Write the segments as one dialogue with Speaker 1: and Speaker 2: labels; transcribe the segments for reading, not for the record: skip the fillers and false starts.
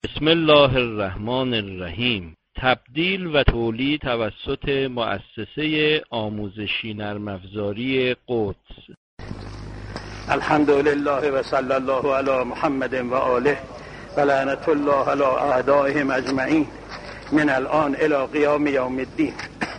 Speaker 1: بسم الله الرحمن الرحیم. تبدیل و تولید توسط مؤسسه آموزشی نرم افزاری قدس.
Speaker 2: الحمدلله و صلی الله علی محمد و آله و لعنت الله علی اعدائهم اجمعین من الان الی قیام یوم الدین.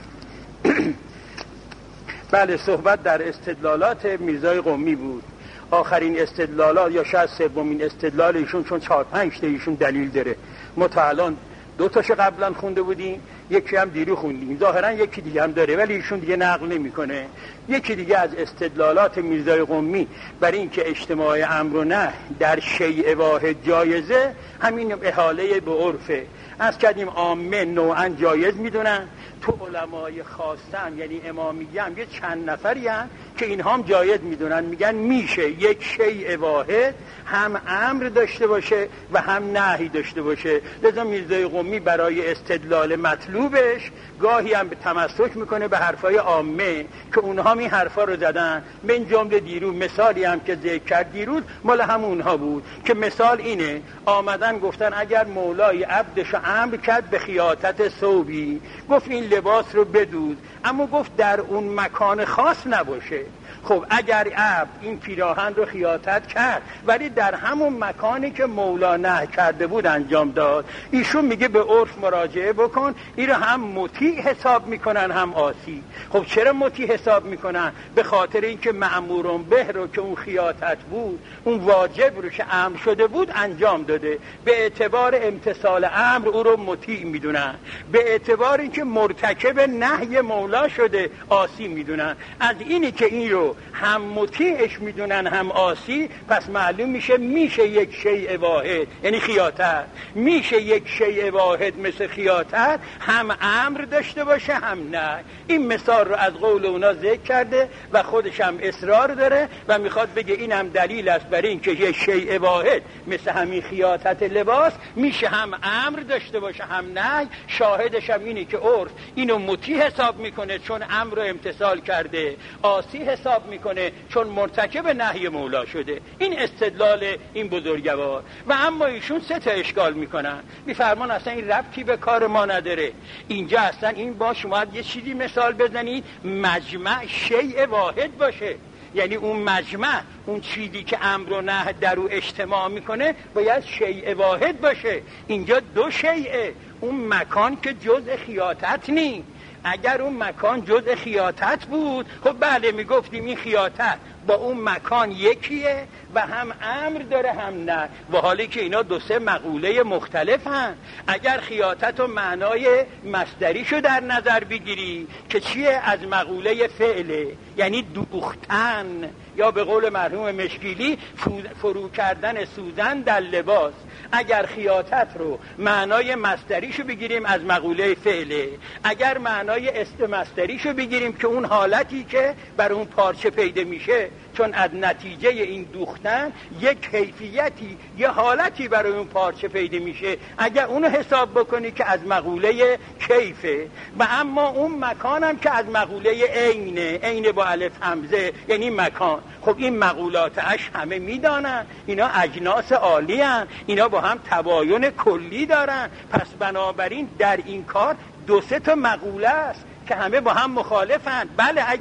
Speaker 2: بله، صحبت در استدلالات میرزای قمی بود. آخرین استدلالات یا شاید سومین استدلال ایشون، چون 4-5 تا ایشون دلیل داره. ما تا الان 2 تاشو قبلا خونده بودیم، یکی هم دیرو خوندیم. ظاهرا یکی دیگه هم داره ولی ایشون دیگه نقل نمیکنه. یکی دیگه از استدلالات میرزای قمی برای اینکه اجتماع امر و نهی در شیء واحد جایزه، همین احاله به عرفه. از کردیم عامه نوعا جایز میدونن، تو علمای خاصه هم یعنی امامیه هم یه چند نفری هم که اینها هم جایز میدونن، میگن میشه یک شیء واحد هم امر داشته باشه و هم نهی داشته باشه. لذا میرزای قمی برای استدلال مطلوبش گاهی هم تمسک میکنه به حرفای عامه که اونها این حرفا رو زدن. من جمله دیروز مثالی هم که ذکر کرد دیروز مال همونها بود که مثال اینه، آمدن گفتن اگر مولای عبدش امر کرد به خیاطت ثوبی، گفت این لباس رو بدوز، اما گفت در اون مکان خاص نباشه. خب اگر عبد این پیراهن رو خیاطت کرد ولی در همون مکانی که مولا نهی کرده بود انجام داد، ایشون میگه به عرف مراجعه بکن. این رو هم مطیع حساب میکنن هم عاصی. خب چرا مطیع حساب میکنن؟ به خاطر اینکه مأمورون به رو که اون خیاطت بود، اون واجب رو که امر شده بود انجام داده، به اعتبار امتثال امر او رو مطیع میدونن، به اعتبار اینکه مرتکب نهی مولا شده عاصی میدونن. از اینی که این رو هم مطیعش میدونن هم عاصی، پس معلوم میشه یک شیء واحد یعنی خیاطت، میشه یک شیء واحد مثل خیاطت هم امر داشته باشه هم نه. این مثال رو از قول اونا ذکر کرده و خودش هم اصرار داره و میخواد بگه اینم دلیل است برای اینکه یک شیء واحد مثل همین خیاطت لباس میشه هم امر داشته باشه هم نه. شاهدش هم اینه که عرف اینو مطیع حساب میکنه چون امر رو امتثال کرده، عاصی حساب میکنه چون مرتکب نهی مولا شده. این استدلال این بزرگوار. و اما ایشون 3 تا اشکال میکنن، میفرمان اصلا این ربطی به کار ما نداره. اینجا اصلا این با شما یه چیزی مثال بزنید مجمع شیء واحد باشه، یعنی اون مجمع، اون چیزی که امر و نهی در او اجتماع میکنه باید شیء واحد باشه. اینجا 2 شیء، اون مکان که جزء خیاطت نیست. اگر اون مکان جزء خیاطت بود خب بله میگفتیم این خیاطت با اون مکان یکیه و هم امر داره هم نه، و حالی که اینا 2-3 مقوله مختلف هن. اگر خیاطت و معنای مصدریشو در نظر بگیری که چیه، از مقوله فعله یعنی دوختن، یا به قول مرحوم مشکیلی فرو کردن سوزن در لباس. اگر خیاطت رو معنای مصدریشو بگیریم از مقوله فعله، اگر معنای مصدریشو بگیریم که اون حالتی که بر اون پارچه پیدا میشه، چون از نتیجه این دوختن یک کیفیتی یه حالتی برای اون پارچه پیدا میشه، اگر اونو حساب بکنی که از مقوله کیفه. و اما اون مکانم که از مقوله عینه، عین با الف همزه یعنی مکان. خب این مقولاتش همه میدانن، اینا اجناس عالی هن، اینا با هم تباین کلی دارن. پس بنابراین در این کار 2-3 تا مقوله است که همه با هم مخالفن. بله اگه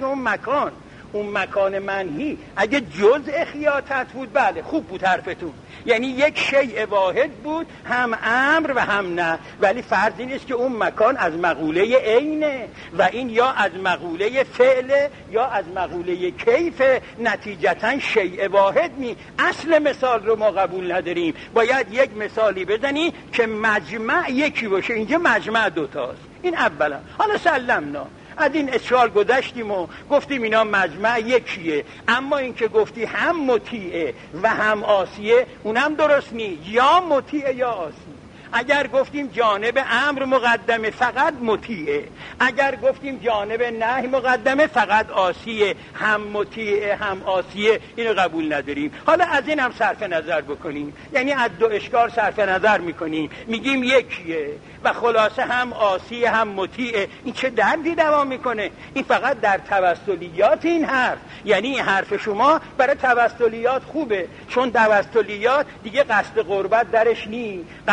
Speaker 2: اون مکان منهی اگه جزء خیاطت بود بله خوب بود حرفتون، یعنی یک شیء واحد بود هم امر و هم نه. ولی فرض این است که اون مکان از مقوله عینه و این یا از مقوله فعل یا از مقوله کیف، نتیجتا شیء واحد اصل مثال رو ما قبول نداریم. باید یک مثالی بزنی که مجمع یکی باشه. اینجا مجمع 2 تاست. این اولا. حالا سلمنا از این اشکال گذشتیم و گفتیم اینا مجمع یکیه. اما این که گفتی هم مطیعه و هم عاصیه، اونم درست نیست. یا مطیعه یا عاصی. اگر گفتیم جانب امر مقدمه فقط مطیعه، اگر گفتیم جانب نهی مقدمه فقط عاصیه. هم مطیعه هم عاصیه، اینو قبول نداریم. حالا از این هم صرف نظر بکنیم، یعنی از 2 اشکال صرف نظر میکنیم، میگیم یکیه و خلاصه هم عاصیه هم مطیعه. این چه دردی دوام میکنه؟ این فقط در توسلیات این حرف، یعنی این حرف شما برای توسلیات خوبه، چون توسلیات دیگه قصد قربت درش نیست، قصد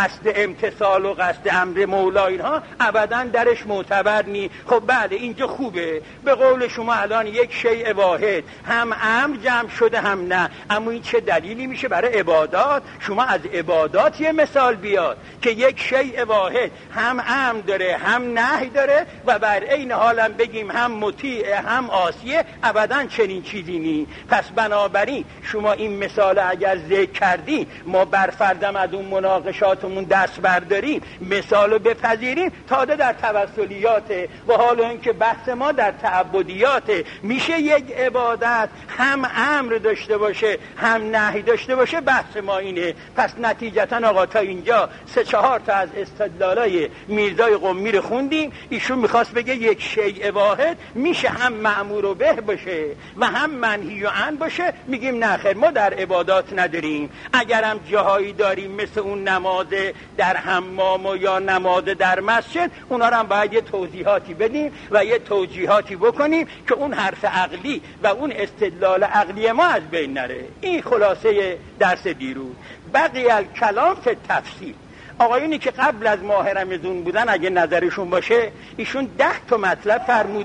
Speaker 2: امتثال و قصد امر مولا اینها ابدا درش معتبر نی. خب بله اینجا خوبه، به قول شما الان یک شیء واحد هم امر جمع شده هم نه، اما این چه دلیلی میشه برای عبادات؟ شما از عبادات یه مثال بیاد که یک شیء واحد هم امر داره هم نهی داره و بر عین حالم بگیم هم مطیع هم عاصیه، ابدا چنین چیزی نی. پس بنابراین شما این مثال اگر ذکر کردی، ما بر فردم از اون مناقشاتمون دست برداریم، مثالو بپذیریم، تازه در توسلیات و حالا اینکه بحث ما در تعبدیات میشه یک عبادت هم امر داشته باشه هم نهی داشته باشه، بحث ما اینه. پس نتیجتا آقا تا اینجا 3-4 تا از استدلالای میرزای قمی رو خوندیم. ایشون میخواست بگه یک شیء واحد میشه هم مأمور و به باشه و هم منهی و عن باشه. میگیم نه خیر، ما در عبادات نداریم. اگرم جاهایی داریم مثل اون نماز در حمام و یا نماز در مسجد، اونا رو هم باید یه توضیحاتی بدیم و یه توجیهاتی بکنیم که اون حرف عقلی و اون استدلال عقلی ما از بین نره. این خلاصه درس دیروز. بقی الکلام فی التفصیل. آقایونی که قبل از ماه رمضان بودن اگه نظرشون باشه، ایشون 10 تا مطلب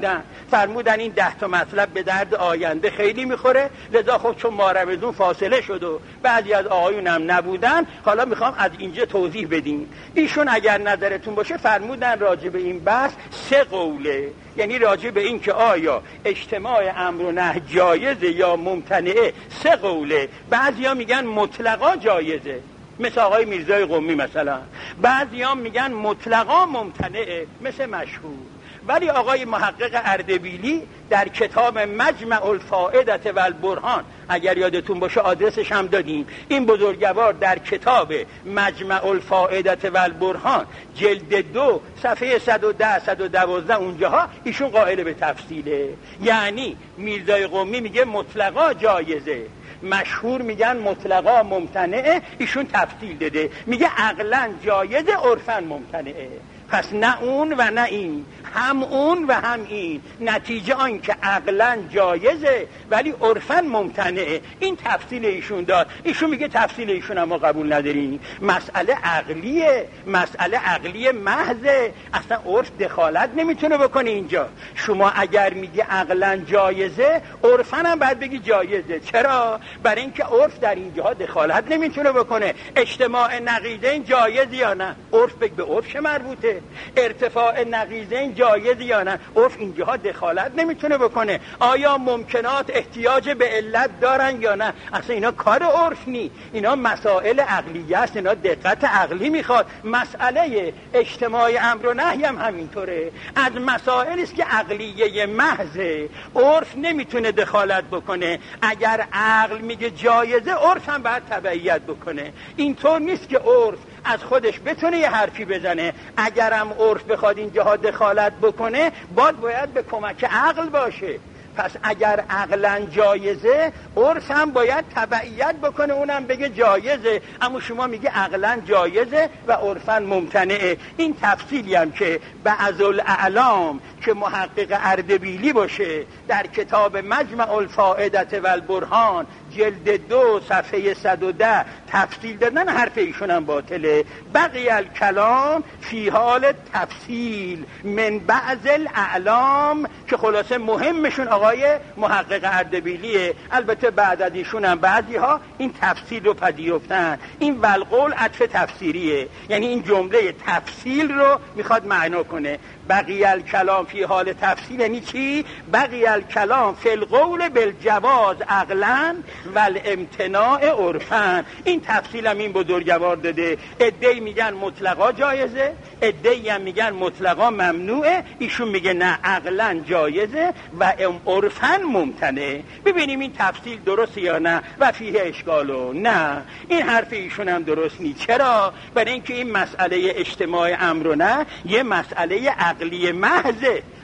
Speaker 2: فرمودن این 10 تا مطلب به درد آینده خیلی میخوره. لذا خب چون ماه رمضان فاصله شد و بعضی از آقایون هم نبودن، حالا میخوام از اینجا توضیح بدیم. ایشون اگر نظرتون باشه فرمودن راجع به این بحث 3 قوله، یعنی راجع به این که آیا اجتماع امر و نهی جایزه یا ممتنعه 3 قوله. بعضیا میگن مطلقا جایزه مثل آقای میرزای قمی مثلا، بعضی‌ها میگن مطلقا ممتنعه مثل مشهور. ولی آقای محقق اردبیلی در کتاب مجمع الفائدة و البرهان، اگر یادتون باشه آدرسش هم دادیم، این بزرگوار در کتاب مجمع الفائدة و البرهان جلد 2 صفحه 110-112 اونجاها ایشون قائل به تفصیله. یعنی میرزای قمی میگه مطلقا جایزه، مشهور میگن مطلقا ممتنعه، ایشون تفصیل داده میگه عقلا جایزه عرفا ممتنعه. پس نه اون و نه این، هم اون و هم این. نتیجه آن که عقلا جایزه ولی عرفا ممتنعه. این تفصیل ایشون داد. ایشون میگه تفصیل ایشون هم ما قبول نداریم. مسئله عقلیه، مسئله عقلی محضه، اصلا عرف دخالت نمیتونه بکنه اینجا. شما اگر میگه عقلا جایزه، عرفا هم باید بگی جایزه. چرا؟ برای اینکه عرف در اینجاها دخالت نمیتونه بکنه. اجتماع نقیضین جایز یا نه؟ عرف به عرف چه مربوطه؟ ارتفاع نقیضین جایز یا نه؟ عرف اینجاها دخالت نمیتونه بکنه. آیا ممکنات احتیاج به علت دارن یا نه؟ اصلا اینا کار عرف نی، اینا مسائل عقلیه است، اینا دقت عقلی میخواد. مسئله اجتماع امر و نهی هم همینطوره، از مسائلی است که عقلیه محضه، عرف نمیتونه دخالت بکنه. اگر عقل میگه جایزه، عرف هم باید تبعیت بکنه. اینطور نیست که عرف از خودش بتونه یه حرفی بزنه. اگرم عرف بخواد اینجاها دخالت بکنه، باید به کمک عقل باشه. پس اگر عقلا جایزه، عرف هم باید تبعیت بکنه، اونم بگه جایزه. اما شما میگه عقلا جایزه و عرفا ممتنعه. این تفصیلی هم که بعض الاعلام که محقق اردبیلی باشه در کتاب مجمع الفائدة و البرهان جلد 2 صفحه 110 تفصیل دادن، حرف ایشون هم باطله. بقی الکلام فی حال تفصیل من بعض الاعلام، که خلاصه مهمشون آقای محقق اردبیلیه. البته بعد از ایشون هم بعضی ها این تفصیل رو پذیرفتن. این والقول عطف تفسیریه، یعنی این جمله تفصیل رو میخواد معنا کنه. بقی الکلام فی حال تفصیل یعنی چی؟ بقی الکلام فی القول بالجواز عقلا و الامتناع عرفا. این تفصیل هم این بزرگوار داده. عده‌ای میگن مطلقا جایزه، عده‌ای هم میگن مطلقا ممنوعه. ایشون میگه نه، عقلا جایزه و عرفا ممتنعه. ببینیم این تفصیل درسته یا نه و فیه اشکالو. نه، این حرف ایشون هم درست نیست. چرا؟ برای اینکه این مسئله اجتماع امر و نه یه مسئله عقلی محضه.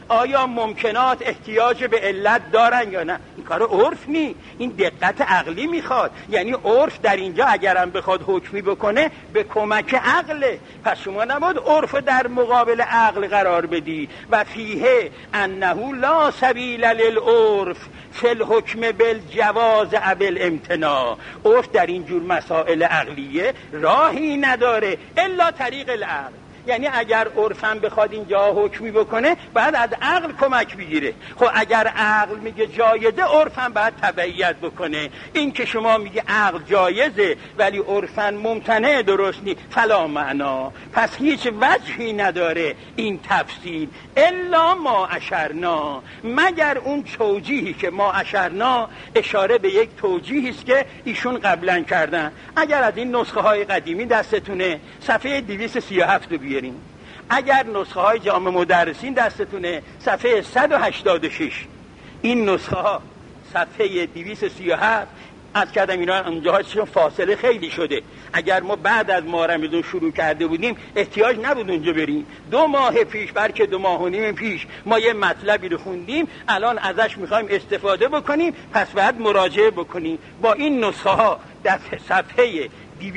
Speaker 2: آیا ممکنات احتیاج به علت دارن یا نه؟ این کار عرف نی، این دقت عقلی میخواد. یعنی عرف در اینجا اگرم بخواد حکمی بکنه به کمک عقله. پس شما نباید عرف در مقابل عقل قرار بدی. و فیه انه لا سبیل للعرف فی الحکم بالجواز او الامتناع. عرف در این جور مسائل عقلیه راهی نداره الا طریق العقل. یعنی اگر عرفم بخواد اینجا حکمی بکنه بعد از عقل کمک بگیره. خب اگر عقل میگه جایزه عرفم باید تبعیت بکنه. این که شما میگه عقل جایزه ولی عرفن ممتنع درست نی فلا معنا. پس هیچ وجهی نداره این تفصیل الا ما اشرنا، مگر اون توجیهی که ما اشرنا اشاره به یک توجیهی است که ایشون قبلا کردن. اگر از این نسخه های قدیمی دستتونه صفحه 237 رو بیارین. اگر نسخه های جامع مدرسین دستتونه صفحه 186. این نسخه ها صفحه 237 از کردم اینا اونجاها چون فاصله خیلی شده. اگر ما بعد از ماه رمضان شروع کرده بودیم احتیاج نبود اونجا بریم. 2 ماه پیش بلکه 2 ماه و نیم پیش ما یه مطلبی رو خوندیم، الان ازش میخوایم استفاده بکنیم، پس باید مراجعه بکنیم. با این نسخه ها در صفحه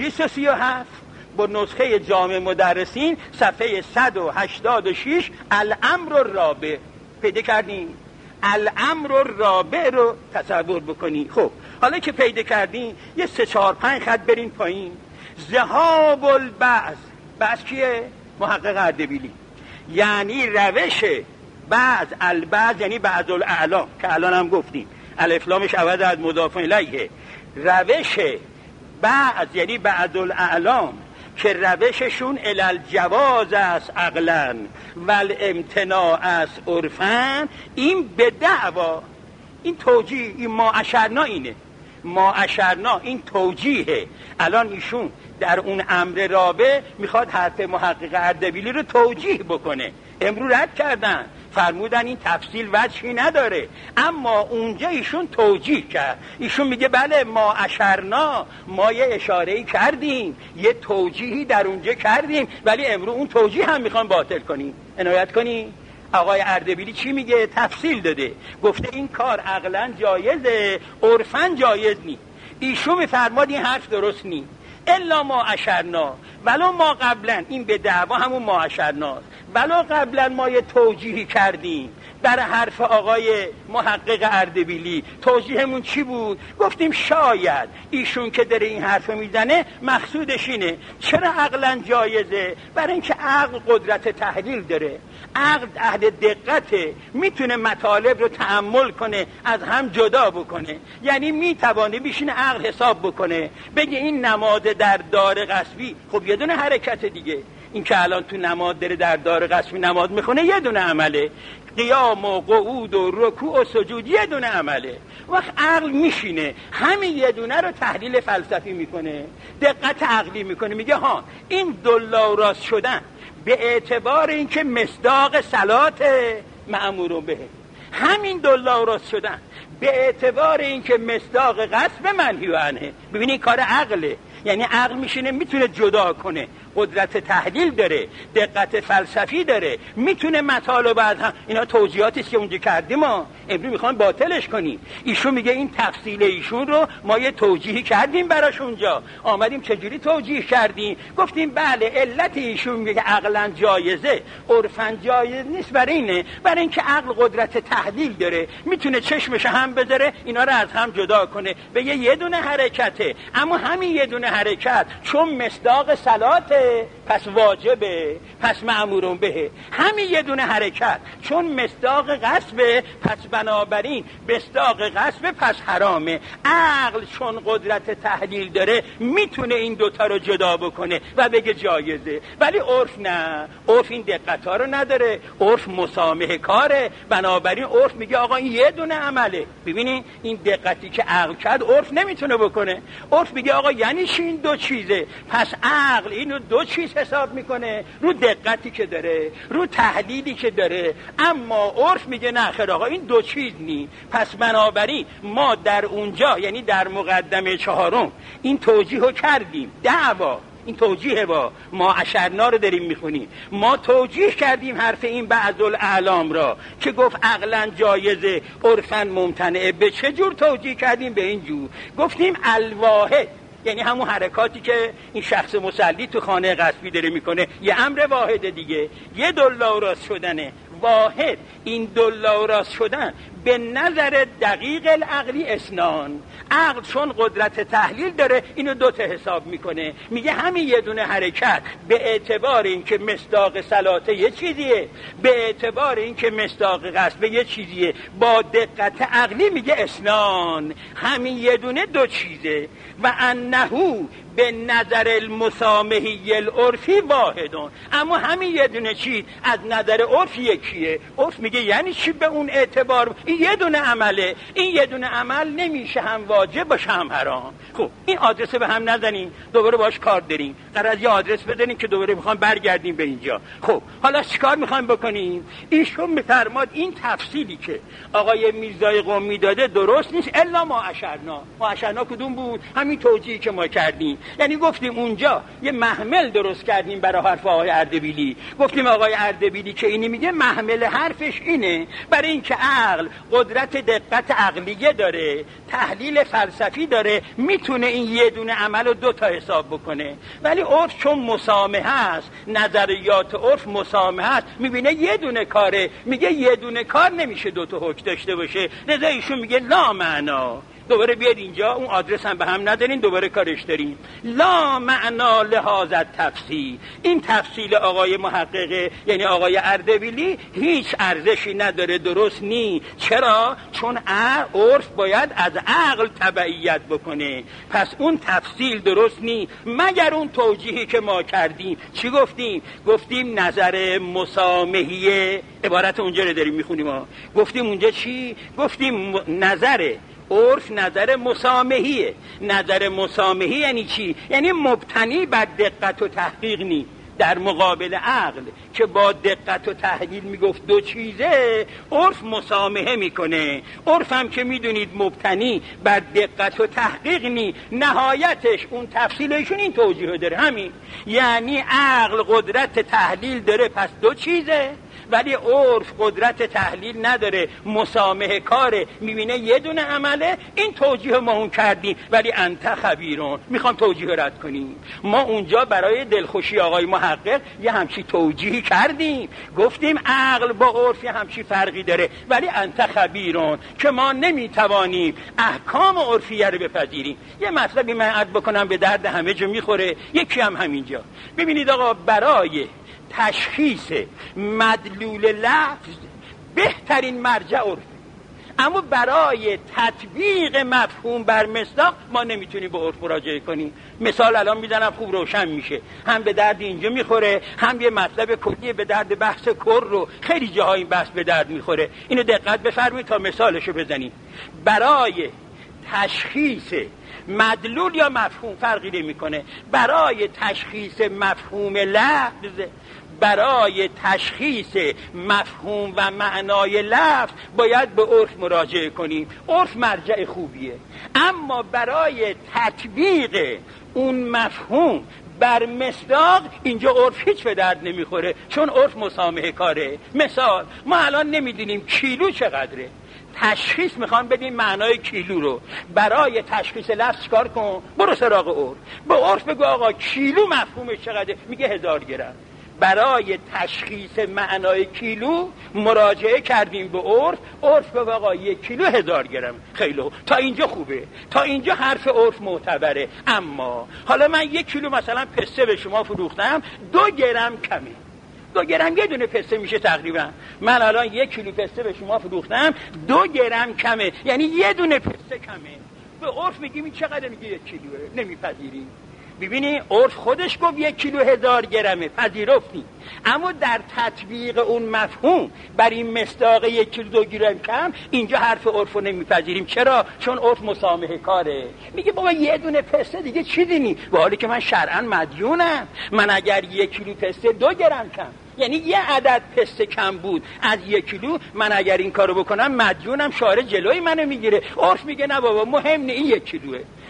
Speaker 2: 237 با نسخه جامع مدرسین صفحه 186 الامر الرابع پیدا کردیم. الامر الرابع رو تصور بکنی. خب حالا که پیدا کردین یه 3-4-5 خط برین پایین. ذهاب البعض. بعض کیه؟ محقق اردبیلی. یعنی روش بعض، البعض یعنی بعض الاعلام که الان هم گفتیم الف لامش عوض از مضاف الیه. روش بعض یعنی بعض الاعلام که روششون الالجواز است عقلا و الامتناع است عرفا، این به دعوا، این توجیه، این ما اشرنا، اینه ما اشرنا، این توجیهه. الان ایشون در اون امر رابع میخواد حرف محقق اردبیلی رو توجیه بکنه. امروز رد کردن، فرمودن این تفصیل وجهی نداره، اما اونجا ایشون توجیه کرد. ایشون میگه بله ما اشرنا، ما یه اشاره‌ای کردیم، یه توجیهی در اونجا کردیم، ولی امروز اون توجیه هم میخوان باطل کنیم. عنایت کنی آقای اردبیلی چی میگه؟ تفصیل داده، گفته این کار عقلا جایزه، عرفا جایز نی. ایشون میفرماد این حرف درست نی الا ما اشرنا، ولو ما قبلا، این به دعوا همون ما اشرناست، ولو قبلا ما یه توجیهی کردیم برای حرف آقای محقق اردبیلی. توجیهمون چی بود؟ گفتیم شاید ایشون که داره این حرف میزنه مقصودش اینه. چرا عقلا جایزه؟ برای اینکه عقل قدرت تحلیل داره، عقل اهل دقته، میتونه مطالب رو تأمل کنه، از هم جدا بکنه. یعنی میتوانه بیشین عقل حساب بکنه، بگه این نماد در دار قصبی، خب یه دونه حرکت دیگه. این که الان تو نماد داره در دار قصبی نماد میخونه یه دونه عمله، قیام و قعود و رکوع و سجود یه دونه عمله. وقت عقل میشینه همین یه دونه رو تحلیل فلسفی میکنه، دقت عقلی میکنه، میگه ها این دلا راست شدن به اعتبار اینکه مصداق صلات مأمور به، همین دلا راست شدن به اعتبار اینکه مصداق قصب منهی عنه. ببینید کار عقله، یعنی عقل میشینه میتونه جدا کنه، قدرت تحلیل داره، دقت فلسفی داره، میتونه مطالب از هم. اینا توجیهاتی است که اونجا کردیم، ما امروز میخوان باطلش کنیم. ایشون میگه این تفصیل ایشون رو ما یه توجیهی کردیم براش اونجا. آمدیم چجوری توجیه کردیم؟ گفتیم بله علت ایشون میگه عقلا جایزه، عرفا جایز نیست. برای اینه، برای اینکه عقل قدرت تحلیل داره، میتونه چشمش هم بذاره اینا رو از هم جدا کنه، بگه یه دونه حرکته، اما همین یه دونه حرکت چون مصداق صلاته پس واجبه، پس مأمورون به. همین یه دونه حرکت چون مصداق قصبه پس بنابراین مصداق قصبه پس حرامه. عقل چون قدرت تحلیل داره میتونه این دوتا رو جدا بکنه و بگه جایزه، ولی عرف نه، عرف این دقت ها رو نداره، عرف مسامحه کاره. بنابراین عرف میگه آقا این یه دونه عمله. ببینین این دقتی که عقل کرد عرف نمیتونه بکنه. عرف میگه آقا یعنی چی این دو چیزه؟ پس عقل اینو دو چیز حساب میکنه، رو دقتی که داره، رو تحلیلی که داره. اما عرف میگه نه خیر آقا این دو چیز نی. پس بنابراین ما در اونجا، یعنی در مقدمه 4 این توجیه رو کردیم. دعوا این توجیه با ما اشرنا رو داریم میخونیم. ما توجیه کردیم حرف این بعضالاعلام را که گفت عقلا جایزه عرفا ممتنعه. به چه جور توجیه کردیم؟ به این جور گفتیم الواحد، یعنی همون حرکاتی که این شخص مسلط تو خانه غصبی داره میکنه یه امر واحد دیگه، یه دلا راست شدنه. واحد این دلا راست شدن به نظر دقیق العقلی اسنان. عقل چون قدرت تحلیل داره اینو دو تا حساب میکنه، میگه همین یه دونه حرکت به اعتبار این که مصداق صلاته یه چیزیه، به اعتبار این که مصداق قصب یه چیزیه، با دقت عقلی میگه اسنان، همین یه دونه دو چیزه. و انهو به نظر المسامحی العرفی واحدون، اما همین یه دونه چیز از نظر عرف یکیه. عرف میگه یعنی چی به اون اعتبار؟ این یه دونه عمله، این یه دونه عمل نمیشه هم واجب باشه هم حرام. خب این آدرس به هم نزنیم، دوباره باش کار داریم، قرار یه آدرس بزنیم که دوباره میخوام برگردیم به اینجا. خب حالا چیکار میخوایم بکنیم؟ ایشون میفرماد این تفصیلی که آقای میرزای قمی داده درست نیست الا ما اشرنا. ما اشرنا کدوم بود؟ همین توجیهی که ما کردیم. یعنی گفتیم اونجا یه محمل درست کردیم برای حرف آقای اردبیلی. گفتیم آقای اردبیلی که اینی میگه محمل حرفش اینه برای اینکه عقل قدرت دقت عقلیه داره، تحلیل فلسفی داره، میتونه این یه دونه عمل رو دو تا حساب بکنه. ولی عرف چون مسامحه است، نظریات عرف مسامحه است، میبینه یه دونه کاره، میگه یه دونه کار نمیشه دو تا حکم داشته باشه، لذا ایشون میگه لا معنا. دوباره بیاد اینجا، اون آدرس هم به هم ندارین، دوباره کارش داریم. لا معنا لهذا تفصیل، این تفصیل آقای محققه یعنی آقای اردبیلی هیچ ارزشی نداره، درست نی. چرا؟ چون عرف باید از عقل تبعیت بکنه، پس اون تفصیل درست نی مگر اون توجیهی که ما کردیم. چی گفتیم؟ گفتیم نظر مسامحیه، عبارت اونجا رو داریم میخونیم ها. گفتیم اونجا چی؟ گفتیم نظر عرف نظر مسامحیه. نظر مسامحی یعنی چی؟ یعنی مبتنی بر دقت و تحقیق نی، در مقابل عقل که با دقت و تحلیل میگفت دو چیزه، عرف مسامحه میکنه. عرف هم که میدونید مبتنی بر دقت و تحقیق نی، نهایتش اون تفصیلشون این توجیه داره، همین. یعنی عقل قدرت تحلیل داره پس دو چیزه، ولی عرف قدرت تحلیل نداره، مسامحه کاره، میبینه یه دونه عمله. این توجیه ما اون کردیم، ولی انت خبیرون میخوام توجیه رد کنیم. ما اونجا برای دلخوشی آقای محقق یه همچی توجیهی کردیم، گفتیم عقل با عرف یه همچی فرقی داره، ولی انت خبیرون که ما نمیتوانیم احکام عرفیه رو بپذیریم. یه مطلبی من عرض بکنم به درد همه جا میخوره، یکی هم همینجا. ببینید آقا، برای تشخیص مدلول لفظ بهترین مرجع عرف، اما برای تطبیق مفهوم بر مصداق ما نمیتونیم به عرف مراجعه کنیم. مثال الان میزنم خوب روشن میشه، هم به درد اینجا میخوره، هم یه مطلب کلیه به درد بحث کر رو خیلی جاها این بحث به درد میخوره. اینو دقت بفرمایید تا مثالشو بزنیم. برای تشخیص مدلول یا مفهوم فرقی نمیکنه، برای تشخیص مفهوم لفظ، برای تشخیص مفهوم و معنای لفظ باید به عرف مراجعه کنیم. عرف مرجع خوبیه، اما برای تطبیق اون مفهوم بر مصداق اینجا عرف هیچ به درد نمیخوره، چون عرف مسامحه کاره. مثال، ما الان نمیدونیم کیلو چقدره، تشخیص میخوام بدیم معنای کیلو رو. برای تشخیص لفظ کار کن، برو سراغ عرف، به عرف بگو آقا کیلو مفهومش چقدره، میگه 1000 گرم. برای تشخیص معنای کیلو مراجعه کردیم به عرف، عرف بگو آقا 1 کیلو 1000 گرم. خیلی تا اینجا خوبه، تا اینجا حرف عرف معتبره. اما حالا من 1 کیلو مثلا پسته به شما فروختم، 2 گرم کمه، 2 گرم یه دونه پسته میشه تقریبا. من الان 1 کیلو پسته به شما فروختم، 2 گرم کمه، یعنی یه دونه پسته کمه. به عرف میگیم این چقدر؟ میگه 1 کیلوه، نمیپذیریم. ببینی عرف خودش گفت 1 کیلو 1000 گرمه، پذیرفتیم، اما در تطبیق اون مفهوم بر این مصداق 1 کیلو 2 گرم کم، اینجا حرف عرف رو نمیپذیریم. چرا؟ چون عرف مسامحه کاره. میگه بابا یه دونه پسته دیگه چی دینی؟ با حالی که من شرعاً مدیونم، من اگر 1 کیلو پسته 2 گرم کم، یعنی یه عدد پسته کم بود از 1 کیلو، من اگر این کارو بکنم مدیونم، شارع جلوی منو میگیره. عرف میگه نه بابا، مهم نه، این 1 کیلوه.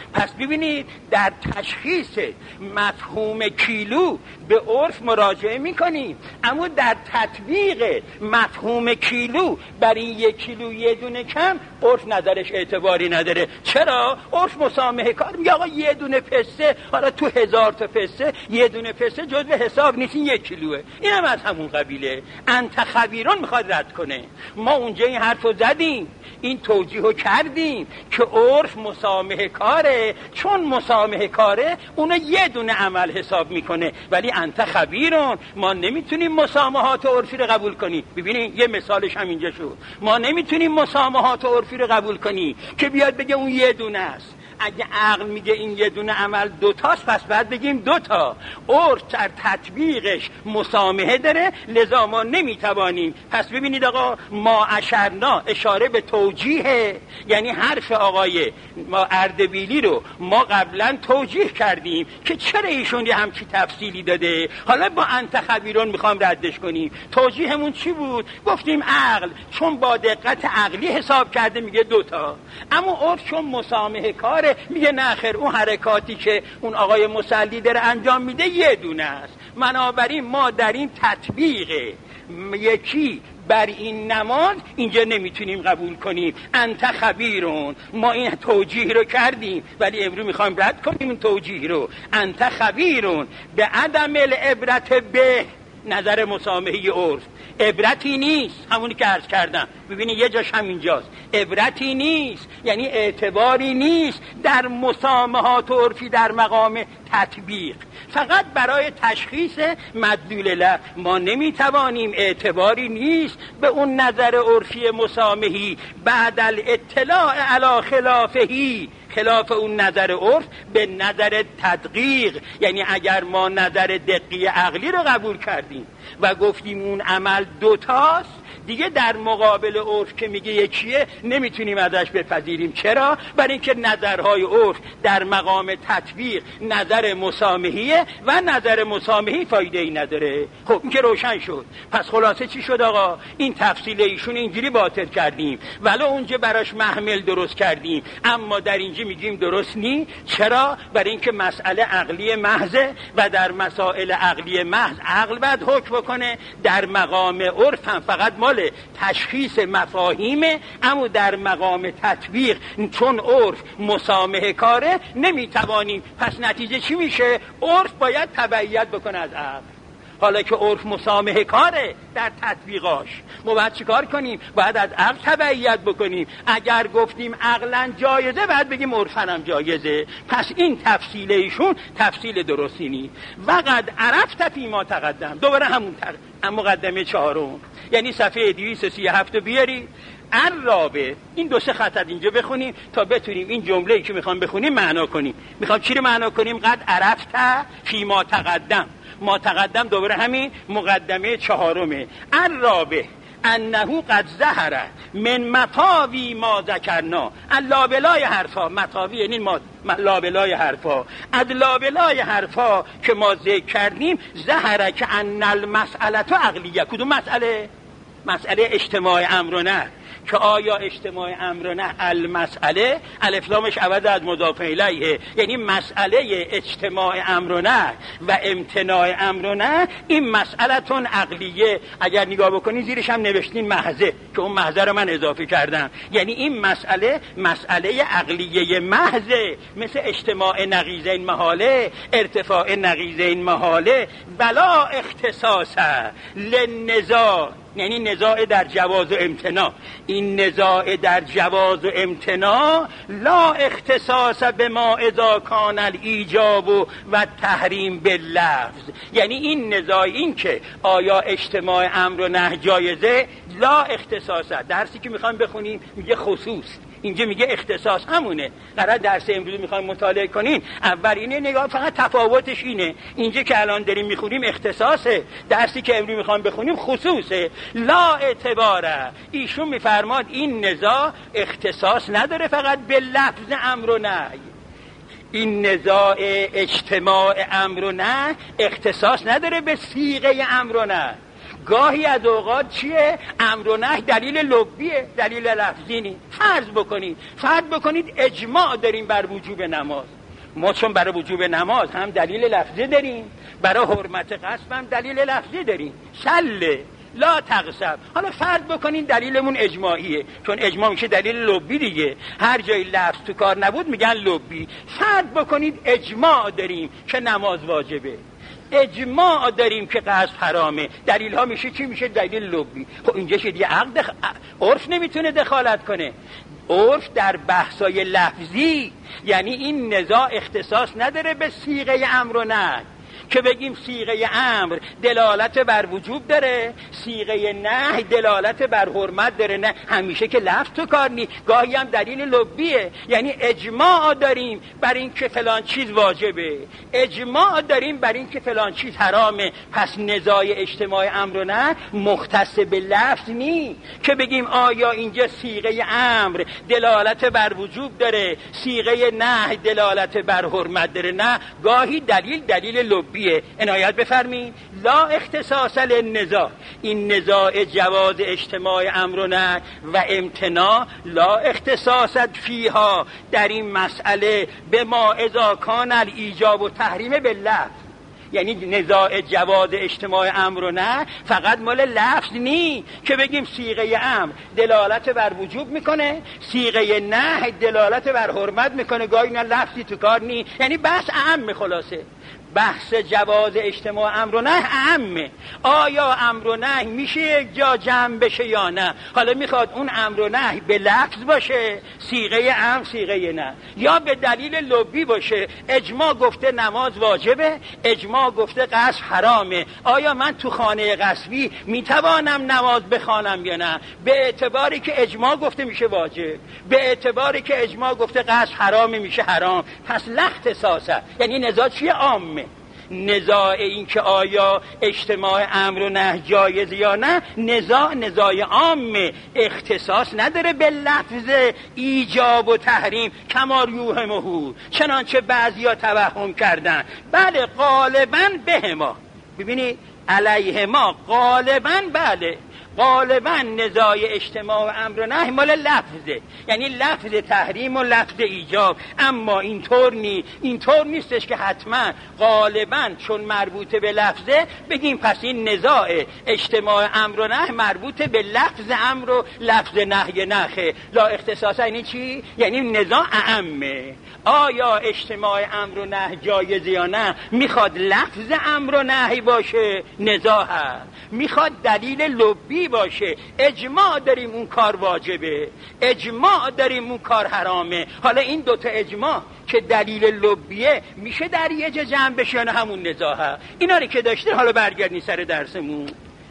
Speaker 2: پس ببینید در تشخیص مفهوم کیلو به عرف مراجعه میکنیم، اما در تطبیق مفهوم کیلو بر این 1 کیلو یه دونه کم عرف نظرش اعتباری نداره. چرا؟ عرف مسامحه کار میگه آقا یه دونه پسته، حالا تو 1000 تا پسته یه دونه پسته جزو حساب نیست، این 1 کیلوه. اینم از همون قبیله. انت خبیرون میخواد رد کنه. ما اونجا این حرفو زدیم، این توجیهو کردیم که عرف مسامحه کاره، چون مسامحه کاره اونو یه دونه عمل حساب میکنه، ولی انت خبیرون ما نمیتونیم مسامحات عرفی رو قبول کنیم. ببینید یه مثالش هم اینجا شد. ما نمیتونیم مسامحات عرفی رو قبول کنیم که بیاد بگه اون یه دونه است. اگه عقل میگه این یه دونه عمل 2 تاست، پس بعد بگیم 2 تا. عرف در تطبیقش مسامحه داره، لذا ما نمیتوانیم. پس ببینید آقا ما اشرنا اشاره به توجیه، یعنی حرف آقای ما اردبیلی رو ما قبلا توجیه کردیم که چرا ایشون همچی تفصیلی داده. حالا با انت خبیرون میخوام ردش کنیم. توجیهمون چی بود؟ گفتیم عقل چون با دقت عقلی حساب کرده میگه 2 تا، اما عرف چون مسامحه کاره میگه نه خیر، اون حرکاتی که اون آقای مسلی داره انجام میده یه دونه است. بنابراین ما در این تطبیق یکی بر این نماز اینجا نمیتونیم قبول کنیم. انت خبیرون، ما این توجیه رو کردیم ولی امروز میخوایم رد کنیم این توجیه رو. انت خبیرون به عدم العبرت به نظر مسامحه عرف. عبرتی نیست، همونی که عرض کردم. ببینید یه جاش همینجاست، عبرتی نیست یعنی اعتباری نیست در مسامحات عرفی در مقام تطبیق. فقط برای تشخیص مدلول له ما نمیتوانیم، اعتباری نیست به اون نظر عرفی مسامحی بعد الاطلاع علی خلافهی، خلاف اون نظر عرف به نظر تدقیق. یعنی اگر ما نظر دقیق عقلی رو قبول کردیم و گفتیم اون عمل 2 تاست، دیگه در مقابل عرف که میگه یکیه نمیتونیم ازش بپذیریم. چرا؟ برای اینکه نظرهای عرف در مقام تطبیق نظر مسامحیه و نظر مسامحی فایده ای نداره. خب این که روشن شد. پس خلاصه چی شد آقا؟ این تفصیل ایشون اینجوری باطل کردیم، ولی اونجا براش محمل درست کردیم، اما در اینجا میگیم درست نی. چرا؟ برای اینکه مسئله عقلی محضه و در مسائل عقلی محض عقل باید حکم بکنه. در مقام عرف هم فقط مال تشخیص مفاهیمه، اما در مقام تطبیق چون عرف مسامحه کاره نمیتوانیم. پس نتیجه چی میشه؟ عرف باید تبعیت بکنه از عقل. حالا که عرف مسامحه کاره در تطبیقاش، ما باید چیکار کنیم؟ باید از عقل تبعیت بکنیم. اگر گفتیم عقلا جایزه، باید بگیم عرفن هم جایزه. پس این تفصیل ایشون تفصیل درستی نیست. وقد عرفت فی ما تقدم، دوباره همون مقدمه 4، یعنی صفحه 237 رو بیارید. عرابه، این 2-3 خط از اینجا بخونیم تا بتونیم این جمله‌ای که میخوام بخونیم معنا کنیم. میخوام چی رو معنا کنیم؟ قد عرفت فی ما تقدم. ما تقدم دوباره همین مقدمه 4. عرابه انه قد ظهر من مطاوی ما ذکرنا. اللابلای حرفا، مطاوی یعنی ما لابلای حرفا، از لابلای حرفا که ما ذکر کردیم، ظهر که ان المسئله عقلیه. کدوم مسئله؟ مسئله اجتماع امر و نهی. که آیا اجتماع امر و نهی المسئله الف لامش عوض از مضاف الیه، یعنی مسئله اجتماع امر و نهی و امتناع امر و نهی این مسئله‌تون عقلیه. اگر نگاه بکنید زیرش هم نوشتین محضه، که اون محضه رو من اضافه کردم. یعنی این مسئله عقلیه محضه، مثل اجتماع نقیضین محاله، ارتفاع نقیضین محاله، بلا اختصاص للنزاع، یعنی نزاع در جواز و امتناع. این نزاع در جواز و امتناع لا اختصاص به ما اذا کان الایجاب و تحریم باللفظ. یعنی این نزاع، این که آیا اجتماع امر و نهی جایزه، لا اختصاص. درسی که میخوایم بخونیم میگه خصوص، اینجا میگه اختصاص. همونه. قرار درس امروز میخوایم مطالعه کنین، اول اینه نگاه، فقط تفاوتش اینه. اینجا که الان داریم میخونیم اختصاصه، درسی که امروز میخوایم بخونیم خصوصه. لا اعتباره. ایشون میفرماد این نزاع اختصاص نداره فقط به لفظ امر و نهی. این نزاع اجتماع امر و نهی اختصاص نداره به صیغه امر و نهی. گاهی از اوقات چیه؟ امر و نهی دلیل لبیه، دلیل لفظی نیست. فرض بکنید اجماع داریم بر وجوب نماز. ما چون برای وجوب نماز هم دلیل لفظی داریم، برای حرمت غصب هم دلیل لفظی داریم. سله لا تغصب. حالا فرض بکنین دلیلمون اجماعیه، چون اجماع میشه دلیل لبی دیگه. هر جای لفظ تو کار نبود میگن لبی. فرض بکنید اجماع داریم که نماز واجبه، اجماع داریم که قصد حرامه. دلیل ها میشه چی؟ میشه دلیل لبی. خب اینجا شد یه عقد عرف نمیتونه دخالت کنه. عرف در بحثای لفظی، یعنی این نزاع اختصاص نداره به صیغه امر و نهی که بگیم صیغه امر دلالت بر وجوب داره، صیغه نهی دلالت بر حرمت داره. نه، همیشه که لفظ تو کار نی، گاهی هم دلیل لبیه. یعنی اجماع داریم بر این که فلان چیز واجبه، اجماع داریم بر این که فلان چیز حرامه. پس نزاع اجتماع امر و نهی مختص به لفظ نی که بگیم آیا اینجا صیغه امر دلالت بر وجوب داره، صیغه نهی دلالت بر حرمت داره. نه، گاهی دلیل لبی. عنایت بفرمین. لا اختصاص للنزاع، این نزاع جواز اجتماع امر و نهی و امتناع لا اختصاص فیها در این مسئله به ما اذا کان الایجاب و تحریم باللفظ. یعنی نزاع جواز اجتماع امر و نهی فقط مال لفظ نی که بگیم صیغه امر دلالت بر وجوب میکنه، صیغه نهی دلالت بر حرمت میکنه. گاهی نه لفظی تو کار نی. یعنی بحث اعم خلاصه. بحث جواز اجتماع امر و نهی اعمه. آیا امر و نهی میشه یک جا جمع بشه یا نه؟ حالا میخواد اون امر و نهی به لفظ باشه، صیغه امر صیغه نه، یا به دلیل لبی باشه. اجماع گفته نماز واجبه، اجماع گفته غصب حرامه. آیا من تو خانه غصبی میتوانم نماز بخوانم یا نه؟ به اعتباری که اجماع گفته میشه واجب، به اعتباری که اجماع گفته غصب حرامه میشه حرام. پس اختصاصه. یعنی نزاع چیه؟ عامه. نزاع این که آیا اجتماع امر و نهی جایز یا نه، نزاع عامه، اختصاص نداره به لفظ ایجاب و تحریم کما یوهمه، چنانچه بعضیا توهم کردن. بله غالبا بهما، ببینید علیهما غالبا، بله غالبا نزاع اجتماع و امر و نهی مال لفظه، یعنی لفظ تحریم و لفظ ایجاب. اما اینطور نیستش که حتما غالبا چون مربوط به لفظه بگیم پس این نزاع اجتماع امر و نهی مربوط به لفظ امر و لفظ نهی نخه. لا اختصاصا یعنی چی؟ یعنی نزاع اعمه. آیا اجتماع امر و نهی جایز یا نه؟ میخواد لفظ امر و نهی باشه، نزاع هست. میخواد دلیل لبی باشه، اجماع داریم اون کار واجبه، اجماع داریم اون کار حرامه. حالا این دوتا اجماع که دلیل لبیه میشه در یه جا جمع بشه یا همون نزاع هست. اینا رو که داشته، حالا برگردیم سر درسمون.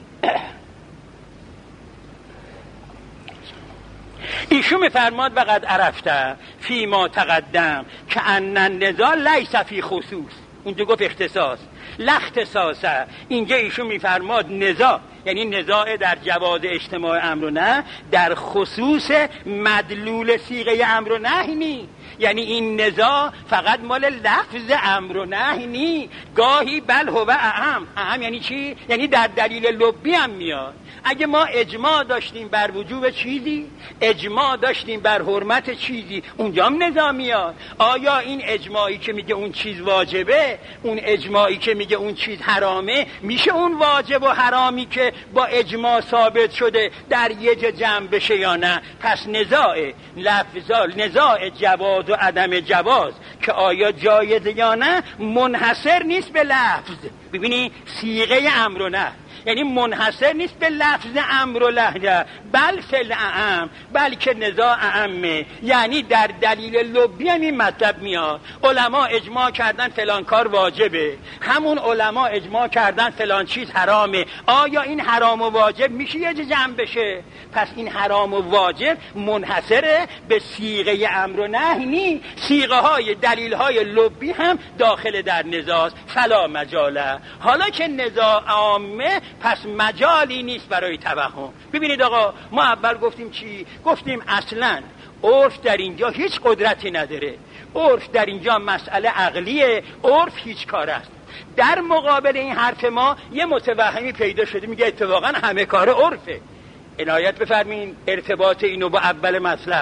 Speaker 2: ایشون میفرماد وقد عرفته فی ما تقدم که ان النزاع لیس فی خصوص. اونجا گفت اختصاص، لا اختصاصه. اینجا ایشون میفرماد نزاع یعنی نزاع در جواز اجتماع امر و نهی در خصوص مدلول صیغه امر و نهی نی. یعنی این نزاع فقط مال لفظ امر و نهی نی، گاهی بل هو اعم. یعنی چی؟ یعنی در دلیل لبی هم میاد. اگه ما اجماع داشتیم بر وجوب چیزی، اجماع داشتیم بر حرمت چیزی، اونجا هم نزاع میاد. آیا این اجماعی که میگه اون چیز واجبه، اون اجماعی که میگه اون چیز حرامه، میشه اون واجب و حرامی که با اجماع ثابت شده در یه جا جمع بشه یا نه؟ پس نزاع لفظا، نزاع جواز و عدم جواز که آیا جایز یا نه منحصر نیست به لفظ. ببینی صیغه امر و نهی یعنی منحصر نیست به لفظ امر و نهی، بل فل اعم، بلکه نزاع اعمه. یعنی در دلیل لبی هم این مطلب میاد. علما اجماع کردن فلان کار واجبه، همون علما اجماع کردن فلان چیز حرامه. آیا این حرام و واجب میشه یه جمع بشه؟ پس این حرام و واجب منحصره به صیغه امر و نهی نی، صیغه های دلیل های لبی هم داخل در نزاع. فلا مجاله. حالا که نزاع عامه پس مجالی نیست برای توهم. ببینید آقا، ما اول گفتیم چی؟ گفتیم اصلا عرف در اینجا هیچ قدرتی نداره، عرف در اینجا مسئله عقلیه، عرف هیچ کار است. در مقابل این حرف ما یه متوهمی پیدا شده میگه اتفاقا همه کار عرفه. عنایت بفرمین ارتباط اینو با اول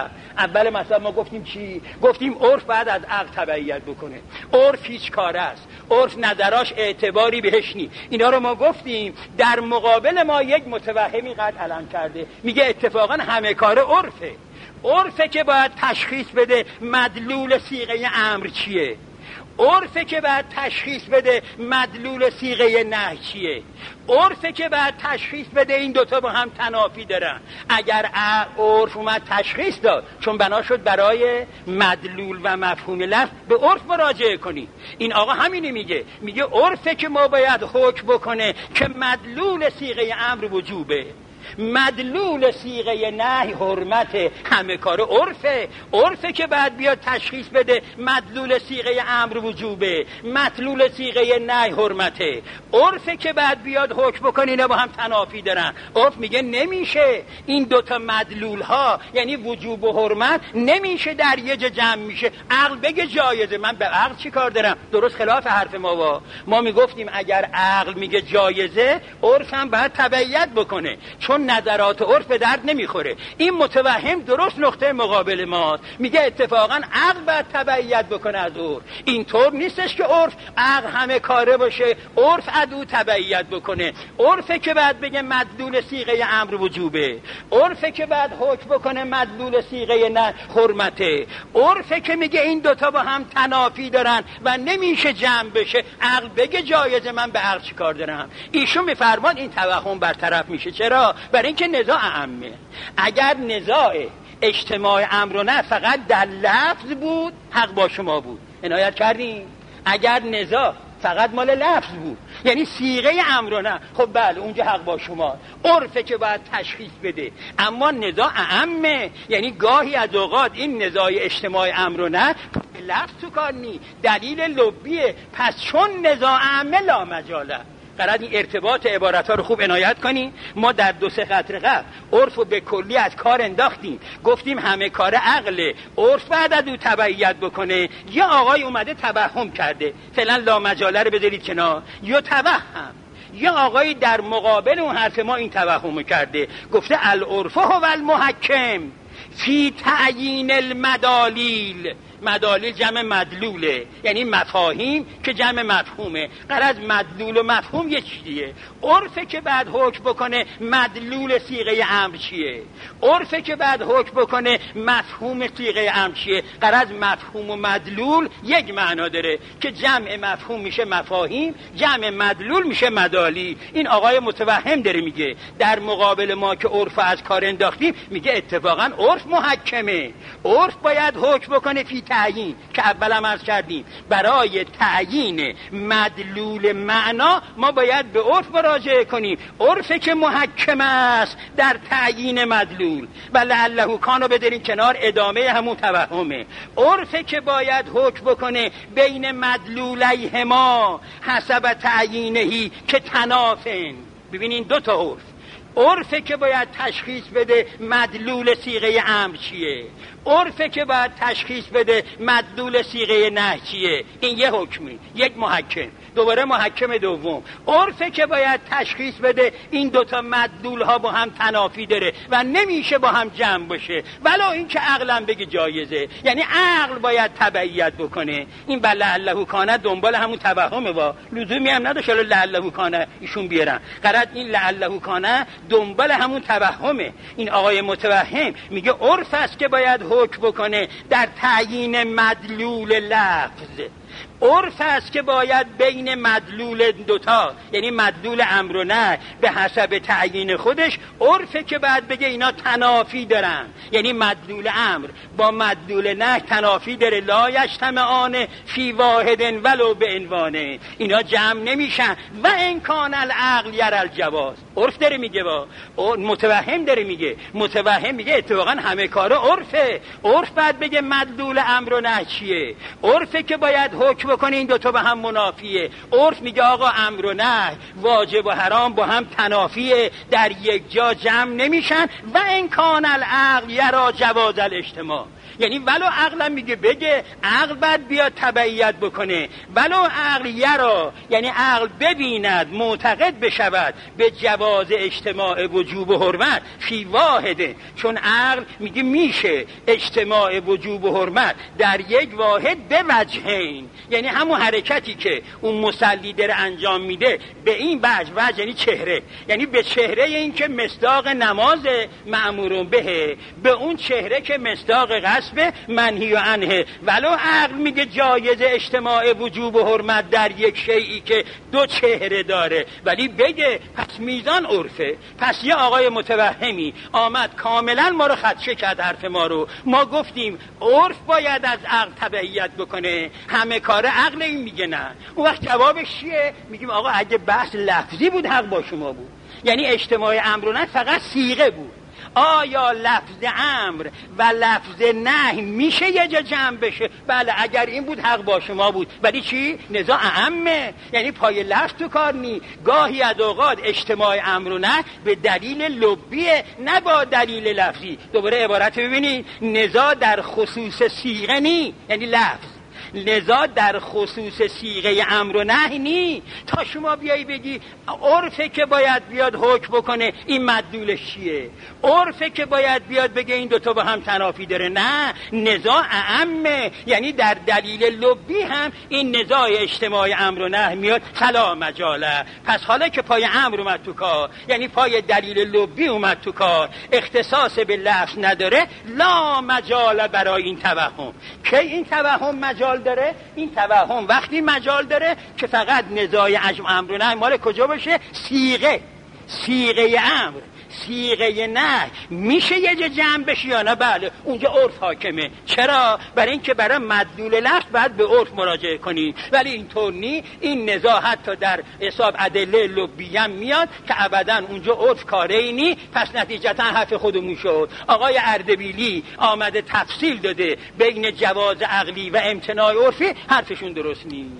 Speaker 2: مطلب ما گفتیم چی؟ گفتیم عرف بعد از عقل تبعیت بکنه. عرف هیچ کاره است، عرف نظراش اعتباری بهش نی. اینا رو ما گفتیم. در مقابل ما یک متوهمی قد علم کرده میگه اتفاقا همه کاره عرفه. عرفه که باید تشخیص بده مدلول صیغه امر چیه، عرفه که باید تشخیص بده مدلول صیغه نهی چیه، عرفه که باید تشخیص بده این دوتا با هم تنافی دارن. اگر عرف اومد تشخیص داد، چون بنا شد برای مدلول و مفهوم لفظ به عرف مراجعه کنی. این آقا همینی میگه عرفه که ما باید حکم بکنه که مدلول صیغه امر وجوبه، مدلول صیغه نهی حرمت، همه کار عرفه که بعد بیاد تشخیص بده مدلول صیغه امر وجوبه، مدلول صیغه نهی حرمته، عرفه که بعد بیاد حکم بکنه اینا با هم تنافی دارن. عرف میگه نمیشه این دوتا مدلول ها یعنی وجوب و حرمت نمیشه در یه جا جمع میشه. عقل بگه جایزه، من به عقل چی کار دارم؟ درست خلاف حرف ما میگفتیم اگر عقل میگه جایزه عرف هم باید تبعیت بکنه، چون نظرات عرف به درد نمیخوره. این متوهم درست نقطه مقابل ماست، میگه اتفاقا عقل باید تبعیت بکنه از عرف. اینطور نیستش که عرف عقل همه کاره باشه، عرف عدو تبعیت بکنه. عرفه که بعد بگه مدلول صیغه امر وجوبه، عرفه که بعد حکم بکنه مدلول صیغه نه حرمته، عرفه که میگه این دوتا با هم تنافی دارن و نمیشه جمع بشه. عقل بگه جایزه، من به عقل چی کار دارم؟ ایشون میفرمان این توهم برطرف میشه. چرا؟ برای اینکه نزاع عامه. اگر نزاع اجتماع امر و نه فقط در لفظ بود حق با شما بود. عنایت کردیم؟ اگر نزاع فقط مال لفظ بود یعنی صیغه امر و نه، خب بله اونجا حق با شما. عرفه که باید تشخیص بده. اما نزاع عامه یعنی گاهی از اوقات این نزاع اجتماع امر و نه لفظ تو کار نی، دلیل لبیه. پس چون نزاع عامه لا مجاله. قرار این ارتباط عبارت ها رو خوب عنایت کنی. ما در 2-3 قطره قبل عرف رو به کلی از کار انداختیم، گفتیم همه کار عقله، عرف بعد از او تبعیت بکنه. یه آقای اومده توهم کرده، فعلا لا مجاله رو بذارید کنار، یا توهم. یه آقایی در مقابل اون حرف ما این توهم کرده، گفته العرف هو المحکم فی تعیین المدالیل. مدالیل جمع مدلوله یعنی مفاهیم که جمع مفهومه. غرض مدلول و مفهوم یه چیزیه. عرفه که بعد حکم بکنه مدلول صیغه امر چیه، عرفه که بعد حکم بکنه مفهوم صیغه امر چیه. غرض مفهوم و مدلول یک معنا داره که جمع مفهوم میشه مفاهیم، جمع مدلول میشه مدالیل. این آقای متوهم داره میگه. در مقابل ما که عرف از کار انداختیم میگه اتفاقا عرف محکمه. عرف باید حکم بکنه فی تعیین که اولم عرض کردیم. برای تعیین مدلول معنا ما باید به عرف مراجعه کنیم. عرفه که محکم است در تعیین مدلول و لعله کانو بدرین کنار، ادامه همون توهمه. عرفه که باید حکم بکنه بین مدلولیهما حسب تعیینهی که تنافن. ببینین دو تا عرف. عرفه که باید تشخیص بده مدلول صیغه امر چیه، عرفه که باید تشخیص بده مدلول صیغه نهی چیه. این یه حکمی، یک محکم. دوباره محکم دوم عرفه که باید تشخیص بده این دوتا مدلول ها با هم تنافی داره و نمیشه با هم جمع باشه، ولو این که عقلم بگه جایزه. یعنی عقل باید تبعیت بکنه. این لعله کانه دنبال همون توهمه، با لزومی هم نداشت لعله کانه ایشون بیارن. قرار این لعله کانه دنبال همون توهمه. این آقای متوهم میگه عرف است که باید حکم بکنه در تعیین مدلول لفظ. عرف است که باید بین مدلول دوتا یعنی مدلول امر و نهی به حسب تعیین خودش، عرفه که باید بگه اینا تنافی دارن. یعنی مدلول امر با مدلول نهی تنافی داره. لا یجتمعان فی واحد ولو به عنوانه. اینا جمع نمیشن و امکان العقل یر الجواز. عرف داره میگه، با متوهم داره میگه. متوهم میگه اتفاقا همه کار عرفه. عرف باید بگه مدلول امر و نهی چیه، عرفه که باید حکم بکنه این دوتا با هم منافیه. عرف میگه آقا امر و نهی واجب و حرام با هم تنافیه، در یک جا جمع نمیشن و امکان العقل یرا جواز الاجتماع. یعنی ولو عقلم میگه بگه، عقل باید بیاد تبعیت بکنه. ولو عقل یرا، یعنی عقل ببیند، معتقد بشود به جواز اجتماع وجوب و حرمت فی واحده، چون عقل میگه میشه اجتماع وجوب و حرمت در یک واحد به وجهین، یعنی همون حرکتی که اون مصلی داره انجام میده به این وجه یعنی چهره، یعنی به چهره این که مصداق نماز مأمورون به اون چهره که مصداق غصب منهی عنه. ولو عقل میگه جایز اجتماع وجوب و حرمت در یک شیئی که دو چهره داره، ولی بگه پس میزان عرفه. پس یه آقای متوهمی آمد کاملا ما رو خدشه کرد، حرف ما رو. ما گفتیم عرف باید از عقل تبعیت بکنه، همه کار عقل. این میگه نه. اون وقت جوابش چیه؟ میگیم آقا اگه بحث لفظی بود حق با شما بود، یعنی اجتماع امر و نهی فقط صیغه بود. آیا لفظ امر و لفظ نهی میشه یه جا جمع بشه؟ بله اگر این بود حق با شما بود. ولی چی؟ نزاع اعمه، یعنی پای لفظ تو کار نی. گاهی از اوقات اجتماع امر و نهی به دلیل لبیه، نه با دلیل لفظی. دوباره عبارت ببینید، نزاع در خصوص صیغه نی، یعنی لفظ. لذا در خصوص صیغه امر و نهی نی تا شما بیایی بگی عرفه که باید بیاد حکم بکنه این مدلولش چیه، عرفه که باید بیاد بگه این دوتا با هم تنافی داره. نه، نزاع اعمه، یعنی در دلیل لبی هم این نزاع اجتماع امر و نهی میاد فلا مجاله. پس حالا که پای امر اومد تو کار، یعنی پای دلیل لبی اومد تو کار، اختصاص به لفظ نداره، لا مجاله برای این توهم. که این توهم مجال داره؟ این توهم وقتی مجال داره که فقط نزاع امر و نهی مال کجا باشه؟ صیغه امر، صیغه نهی میشه یه جا جمع بشه یا نه؟ بله اونجا عرف حاکمه. چرا؟ برای اینکه برای مدلول لفظ باید به عرف مراجعه کنی، ولی اینطور نی. این نزاع حتی در حساب ادله لبی هم میاد که ابدا اونجا عرف کاری نی. پس نتیجتا حرف خودمون شد. آقای اردبیلی آمده تفصیل داده بین جواز عقلی و امتناع عرفی، حرفشون درست نیست.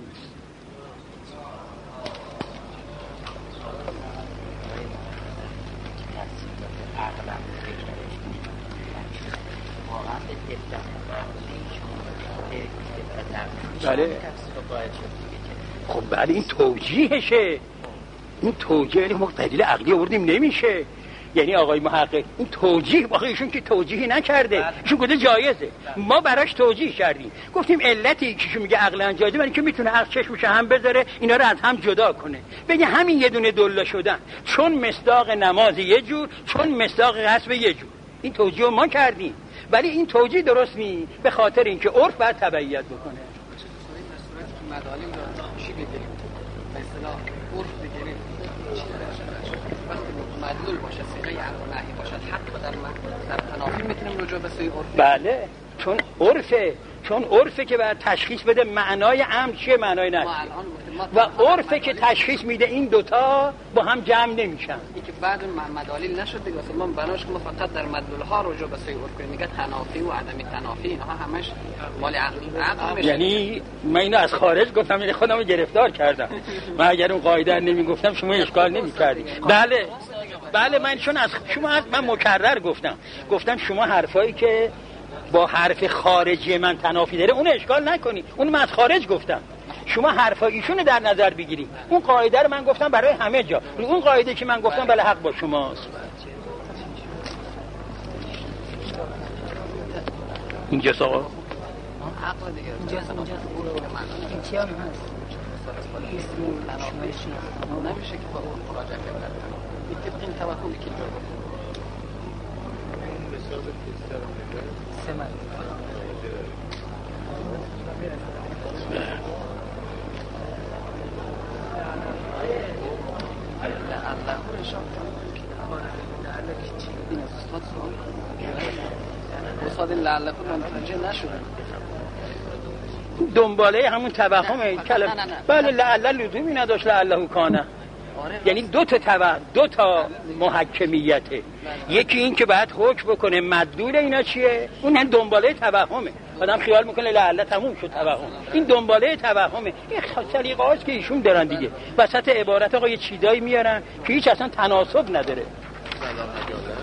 Speaker 2: بله خب بله این توجیهشه، این توجیه یعنی ما دلیل عقلی آوردیم نمیشه. یعنی آقای محقق این توجیه واقعا ایشون که توجیهی نکرده، ایشون گفته جایزه، ما براش توجیه کردیم، گفتیم علتی که ایشون میگه عقلا جایزه برای اینکه میتونه عقل چشمش هم بذاره اینا رو از هم جدا کنه، بگه همین یه دونه دله شدن، چون مصداق نماز یه جور، چون مصداق غصب یه جور. این توجیه ما کردیم، ولی این توجیه درست نیست، به خاطر اینکه عرف باید تبعیت بکنه.
Speaker 3: مدالیم رو چی بگیریم؟ مثلا عرف بگیریم وقتی مدلول باشه، صیغه امر و نهی باشد، حتی در تنافی میتونیم رجوع به صیغه عرف.
Speaker 2: بله چون عرفه که باید تشخیص بده معنای امر چیه، معنای نهی، و عرفه که تشخیص میده این دوتا با هم جمع نمیشن.
Speaker 3: این که بعد مدالیل نشد دیگه، اصلا ما بناش که ما فقط در مدلول ها رجوع به صیغه عرف کنیم. میگه تنافی و عدم تنافی اینها همش مال عقل میشه.
Speaker 2: یعنی من اینو از خارج گفتم، یعنی خودمو گرفتار کردم. من اگر اون قاعده رو نمیگفتم شما اشکال نمی‌کردید. بله من چون از شما من مکرر گفتم شما حرفایی که با حرف خارجی من تنافی داره اون اشکال نکنید، اون من از خارج گفتم. شما حرفایشون در نظر بگیرید. اون قاعده رو من گفتم برای همه جا، اون قاعده که من گفتم بله حق با شماست. اینجا آقا
Speaker 3: عقل دیگه اینجا این چی هم هست نمیشه که با اون مراجعه کنیم. این توهم که اینجا سمت استاد لعله خود متوجه نشدن
Speaker 2: دنباله همون توهمه کلمه. بله لعله لزومی نداشت لعله کانه، یعنی دو تا محکمیته. یکی این که باید حکم بکنه مدلول اینا چیه، اون هم دنباله توهمه. آدم خیال میکنه لعله تموم شد توهم، این دنباله توهمه. این سلیقه هاست که ایشون دارن دیگه. وسط عبارت آقا یه چیزایی میارن که هیچ اصلا تناسب نداره.